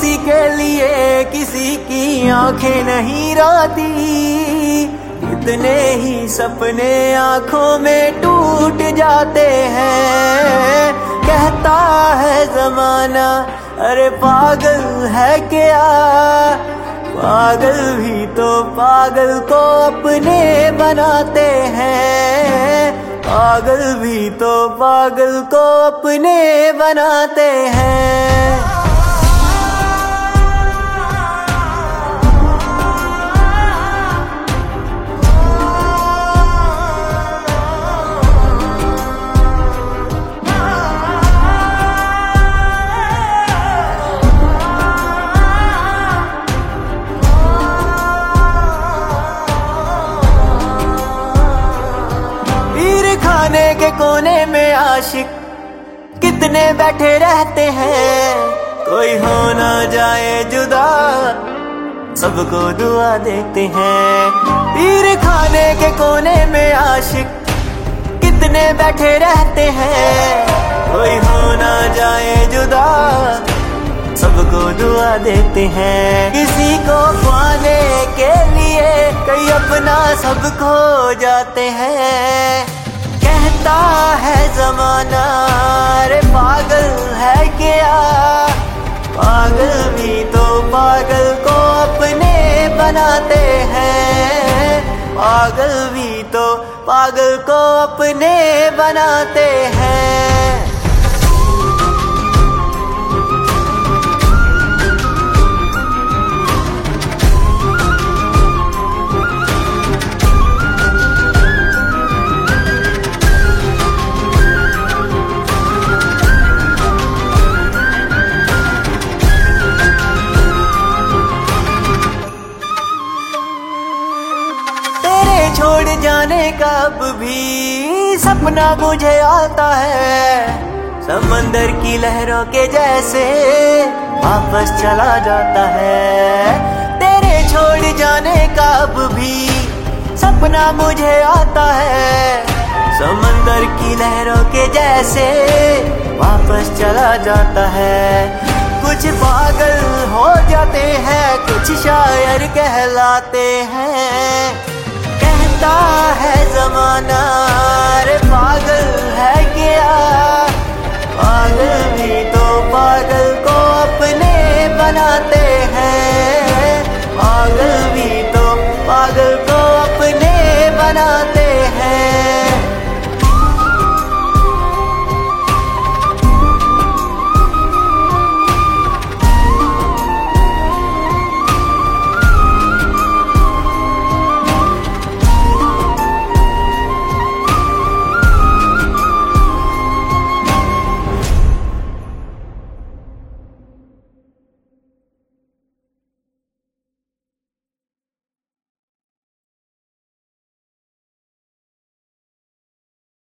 किसी के लिए किसी की आंखें नहीं रोती, इतने ही सपने आंखों में टूट जाते हैं। कहता है जमाना अरे पागल है क्या, पागल भी तो पागल को अपने बनाते हैं, पागल भी तो पागल को अपने बनाते हैं। खाने के कोने में आशिक कितने बैठे रहते हैं, कोई हो ना जाए जुदा सबको दुआ देते हैं। पीर खाने के कोने में आशिक कितने बैठे रहते हैं, कोई हो ना जाए जुदा सबको दुआ देते हैं। किसी को पाने के लिए कई अपना सब खो जाते हैं। कहता है जमाना अरे पागल है क्या, पागल भी तो पागल को अपने बनाते हैं, पागल भी तो पागल को अपने बनाते हैं। छोड़ जाने का अब भी सपना मुझे आता है, समंदर की लहरों के जैसे वापस चला जाता है। तेरे छोड़ जाने का अब भी सपना मुझे आता है, समंदर की लहरों के जैसे वापस चला जाता है। कुछ पागल हो जाते हैं, कुछ शायर कहलाते हैं। कहता है जमाना